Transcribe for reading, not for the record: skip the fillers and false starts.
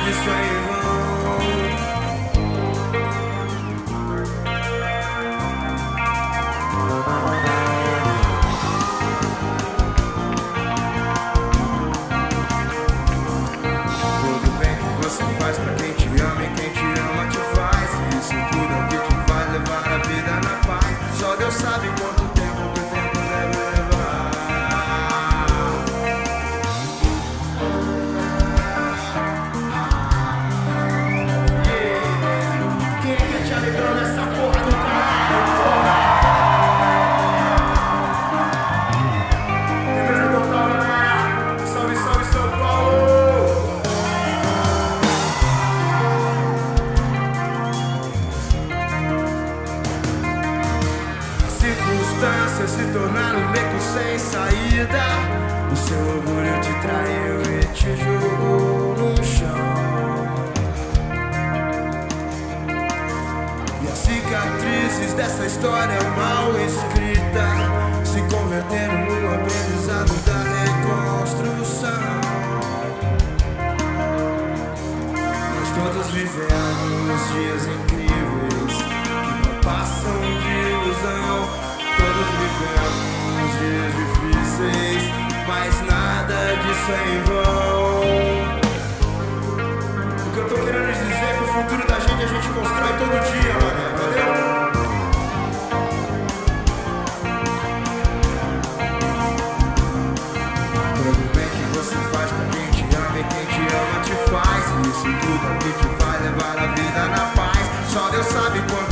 disso é em vão. Tudo bem que você faz pra quem te ama e quem te ama te faz. E isso tudo é o que te vai levar a vida na paz. Só Deus sabe quanto tempo que o tempo deve levar. Quem é que te alegrou nessa porra do caralho, porra? Beleza total, galera? Salve, salve, São Paulo! Circunstâncias se tornaram um beco sem saída. O seu orgulho te traiu e te jogou no chão. E as cicatrizes dessa história mal escrita se converteram no aprendizado da reconstrução. Nós todos vivemos dias incríveis que não passam de ilusão. Todos vivemos dias difíceis, mas nada disso é em vão. O que eu tô querendo dizer é que o futuro da gente a gente constrói todo dia, mano, entendeu? Tudo bem que você faz pra quem te ama e quem te ama te faz. E isso tudo é o que te vai levar a vida na paz. Só Deus sabe quanto